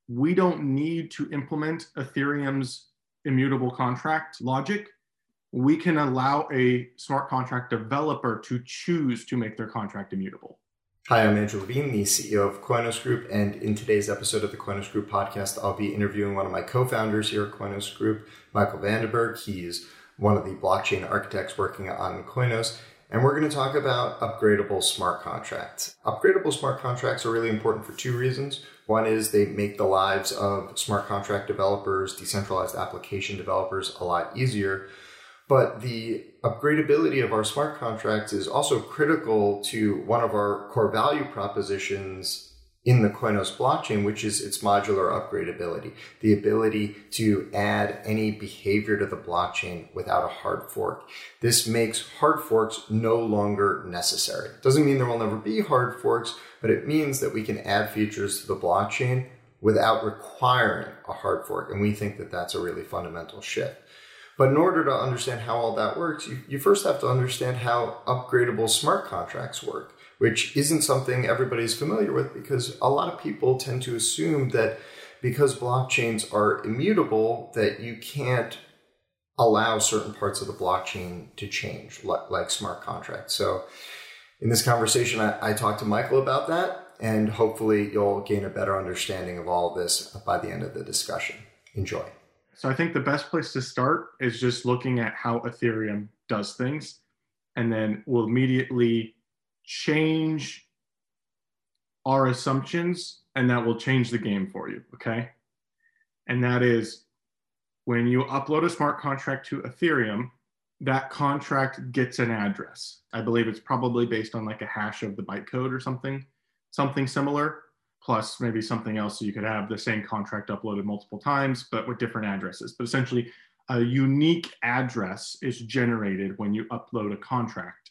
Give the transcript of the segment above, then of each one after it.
we don't need to implement Ethereum's immutable contract logic. We can allow a smart contract developer to choose to make their contract immutable. Hi, I'm Andrew Levine, the CEO of Koinos Group, and in today's episode of the Koinos Group podcast, I'll be interviewing one of my co-founders here at Koinos Group, Michael Vandenberg. He's one of the blockchain architects working on Koinos, and we're going to talk about upgradable smart contracts. Upgradable smart contracts are really important for two reasons. One is they make the lives of smart contract developers, decentralized application developers, a lot easier. But the upgradability of our smart contracts is also critical to one of our core value propositions in the Koinos blockchain, which is its modular upgradability, the ability to add any behavior to the blockchain without a hard fork. This makes hard forks no longer necessary. Doesn't mean there will never be hard forks, but it means that we can add features to the blockchain without requiring a hard fork. And we think that that's a really fundamental shift. But in order to understand how all that works, you first have to understand how upgradable smart contracts work, which isn't something everybody's familiar with because a lot of people tend to assume that because blockchains are immutable, that you can't allow certain parts of the blockchain to change, like smart contracts. So in this conversation, I talked to Michael about that, and hopefully you'll gain a better understanding of all of this by the end of the discussion. Enjoy. So I think the best place to start is just looking at how Ethereum does things, and then we'll immediately change our assumptions, and that will change the game for you, okay? And that is when you upload a smart contract to Ethereum, that contract gets an address. I believe it's probably based on like a hash of the bytecode or something similar. Plus maybe something else so you could have the same contract uploaded multiple times, but with different addresses. But essentially, a unique address is generated when you upload a contract.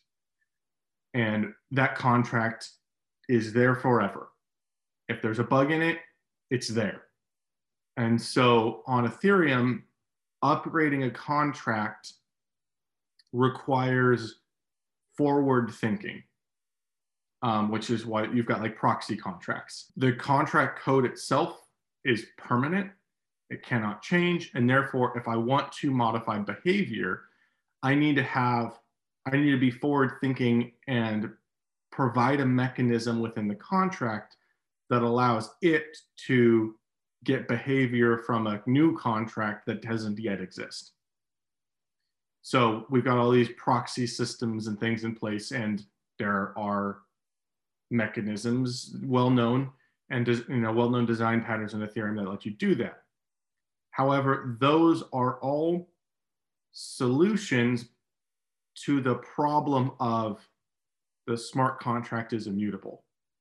And that contract is there forever. If there's a bug in it, it's there. And so on Ethereum, upgrading a contract requires forward thinking. Which is why you've got like proxy contracts. The contract code itself is permanent. It cannot change. And therefore, if I want to modify behavior, I need to be forward thinking and provide a mechanism within the contract that allows it to get behavior from a new contract that doesn't yet exist. So we've got all these proxy systems and things in place, and there are mechanisms, well-known design patterns in Ethereum that let you do that. However, those are all solutions to the problem of the smart contract is immutable.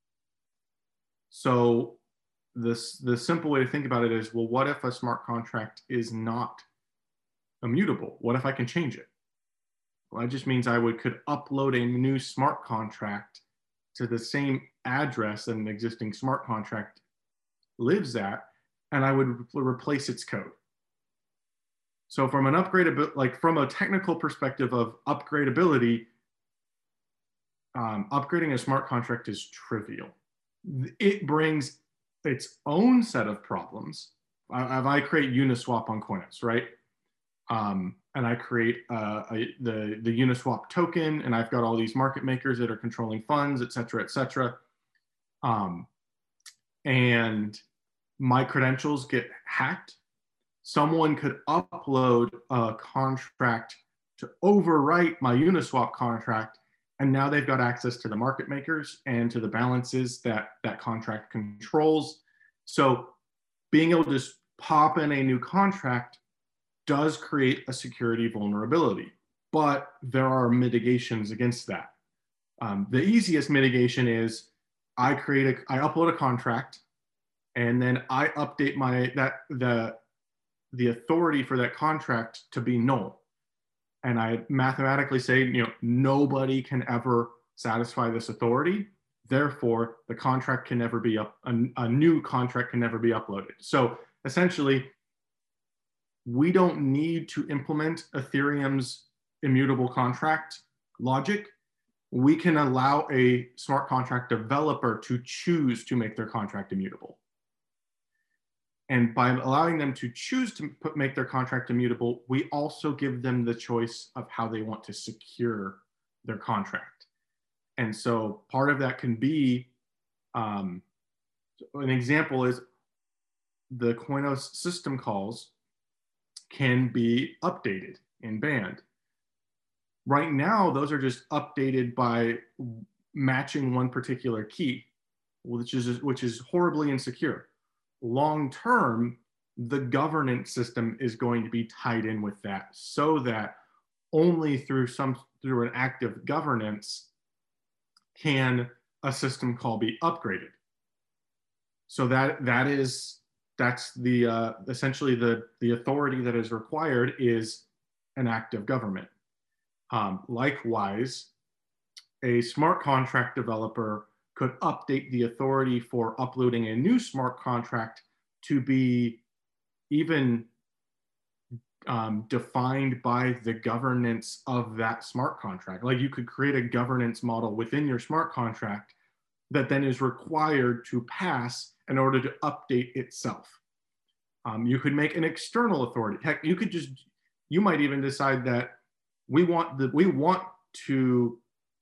So the simple way to think about it is, well, what if a smart contract is not immutable? What if I can change it? Well, that just means I could upload a new smart contract to the same address that an existing smart contract lives at, and I would replace its code. So from from a technical perspective of upgradability, upgrading a smart contract is trivial. It brings its own set of problems. I create Uniswap on Koinos, right? And I create the Uniswap token, and I've got all these market makers that are controlling funds, et cetera, et cetera. And my credentials get hacked. Someone could upload a contract to overwrite my Uniswap contract, and now they've got access to the market makers and to the balances that contract controls. So being able to just pop in a new contract does create a security vulnerability, but there are mitigations against that. The easiest mitigation is I upload a contract, and then I update the authority for that contract to be null. And I mathematically say, nobody can ever satisfy this authority. Therefore, the contract can never be a new contract can never be uploaded. So essentially, we don't need to implement Ethereum's immutable contract logic. We can allow a smart contract developer to choose to make their contract immutable. And by allowing them to choose to make their contract immutable, we also give them the choice of how they want to secure their contract. And so part of that can be, an example is the Koinos system calls can be updated in band. Right now, those are just updated by matching one particular key, which is horribly insecure. Long term, the governance system is going to be tied in with that, so that only through an active governance can a system call be upgraded. So that's the essentially the authority that is required is an active government. Likewise, a smart contract developer could update the authority for uploading a new smart contract to be even defined by the governance of that smart contract. Like, you could create a governance model within your smart contract that then is required to pass in order to update itself. You could make an external authority. Heck, you might even decide that we want to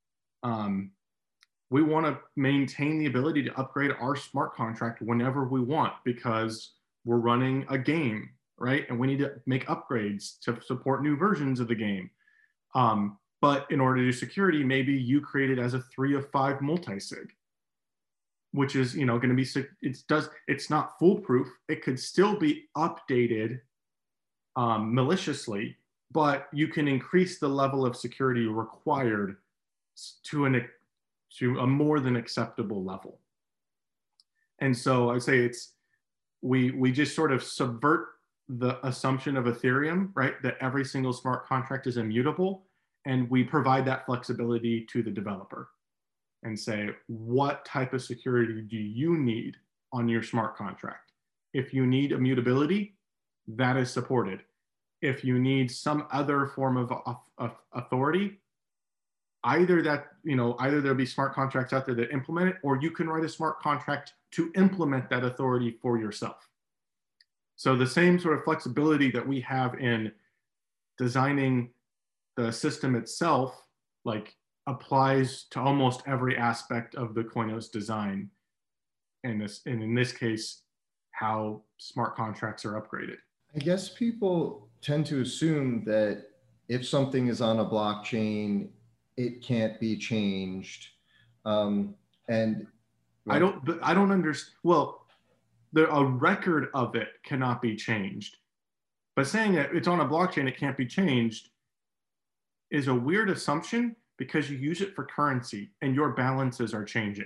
maintain the ability to upgrade our smart contract whenever we want, because we're running a game, right? And we need to make upgrades to support new versions of the game. But in order to do security, maybe you create it as a 3 of 5 multi-sig, which is, going to be, it's not foolproof. It could still be updated maliciously, but you can increase the level of security required to a more than acceptable level. And so I'd say we just sort of subvert the assumption of Ethereum, right? That every single smart contract is immutable, and we provide that flexibility to the developer and say, what type of security do you need on your smart contract? If you need immutability, that is supported. If you need some other form of authority, either there'll be smart contracts out there that implement it, or you can write a smart contract to implement that authority for yourself. So the same sort of flexibility that we have in designing the system itself, like, applies to almost every aspect of the Koinos design, and in this case, how smart contracts are upgraded. I guess people tend to assume that if something is on a blockchain, it can't be changed. And I don't understand. Well, a record of it cannot be changed, but saying that it's on a blockchain, it can't be changed, is a weird assumption, because you use it for currency and your balances are changing.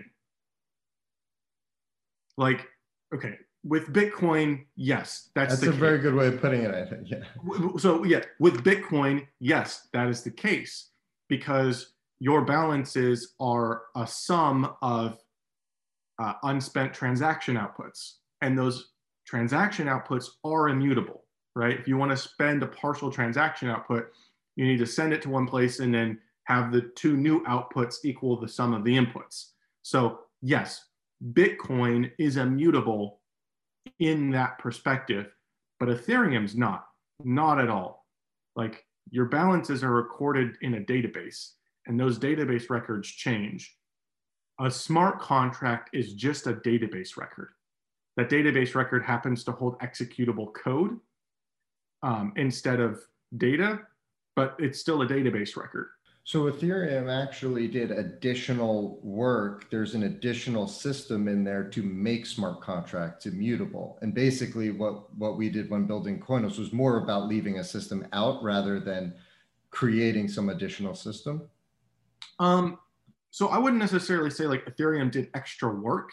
Like, okay, with Bitcoin, yes, that's a very good way of putting it, I think. Yeah. So yeah, with Bitcoin, yes, that is the case, because your balances are a sum of unspent transaction outputs, and those transaction outputs are immutable, right? If you want to spend a partial transaction output, you need to send it to one place and then have the two new outputs equal the sum of the inputs. So yes, Bitcoin is immutable in that perspective, but Ethereum's not at all. Like, your balances are recorded in a database, and those database records change. A smart contract is just a database record. That database record happens to hold executable code instead of data, but it's still a database record. So Ethereum actually did additional work. There's an additional system in there to make smart contracts immutable. And basically what we did when building Koinos was more about leaving a system out rather than creating some additional system. So I wouldn't necessarily say like Ethereum did extra work.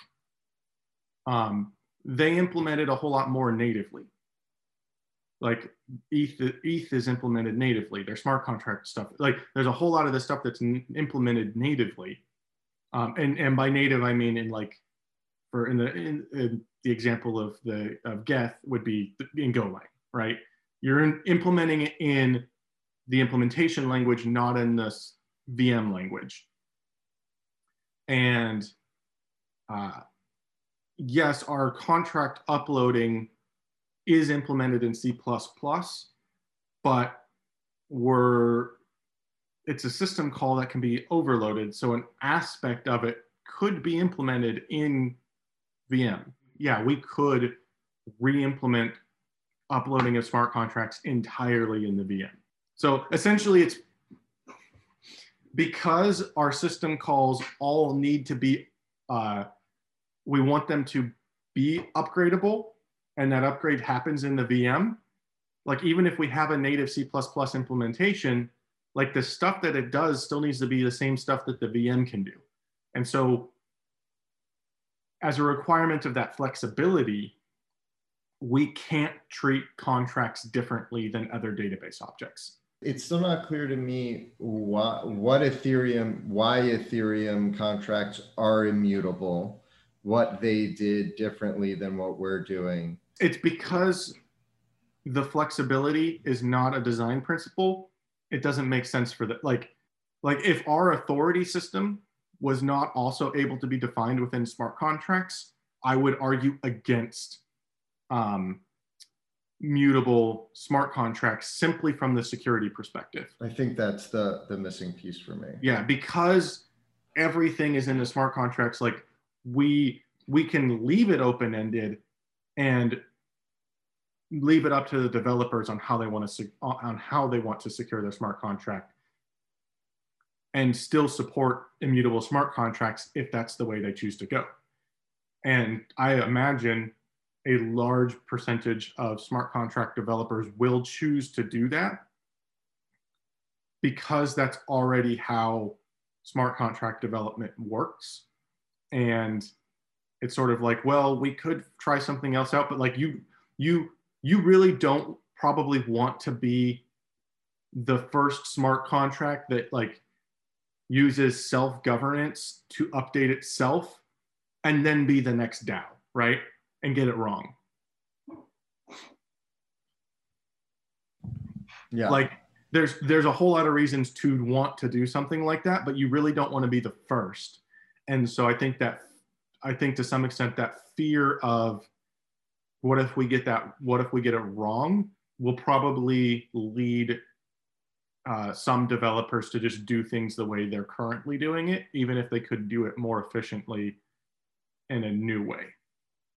They implemented a whole lot more natively. Like ETH is implemented natively. Their smart contract stuff, like there's a whole lot of this stuff that's implemented natively. And by native, I mean in the example of Geth would be in Golang, right? You're implementing it in the implementation language, not in the VM language. And yes, our contract uploading is implemented in C++, but it's a system call that can be overloaded. So an aspect of it could be implemented in VM. Yeah, we could re-implement uploading of smart contracts entirely in the VM. So essentially it's because our system calls all need to be, we want them to be upgradable, and that upgrade happens in the VM. Like even if we have a native C++ implementation, like the stuff that it does still needs to be the same stuff that the VM can do. And so as a requirement of that flexibility, we can't treat contracts differently than other database objects. It's still not clear to me why Ethereum contracts are immutable, what they did differently than what we're doing. It's because the flexibility is not a design principle. It doesn't make sense for that. Like if our authority system was not also able to be defined within smart contracts, I would argue against mutable smart contracts simply from the security perspective. I think that's the missing piece for me. Yeah, because everything is in the smart contracts. Like we can leave it open-ended and leave it up to the developers on how they want to secure their smart contract, and still support immutable smart contracts if that's the way they choose to go. And I imagine a large percentage of smart contract developers will choose to do that because that's already how smart contract development works. And it's sort of like, well, we could try something else out, but like you really don't probably want to be the first smart contract that like uses self-governance to update itself and then be the next DAO, right? And get it wrong. Yeah. Like there's a whole lot of reasons to want to do something like that, but you really don't want to be the first. And so I think to some extent that fear of what if we get it wrong will probably lead some developers to just do things the way they're currently doing it, even if they could do it more efficiently in a new way.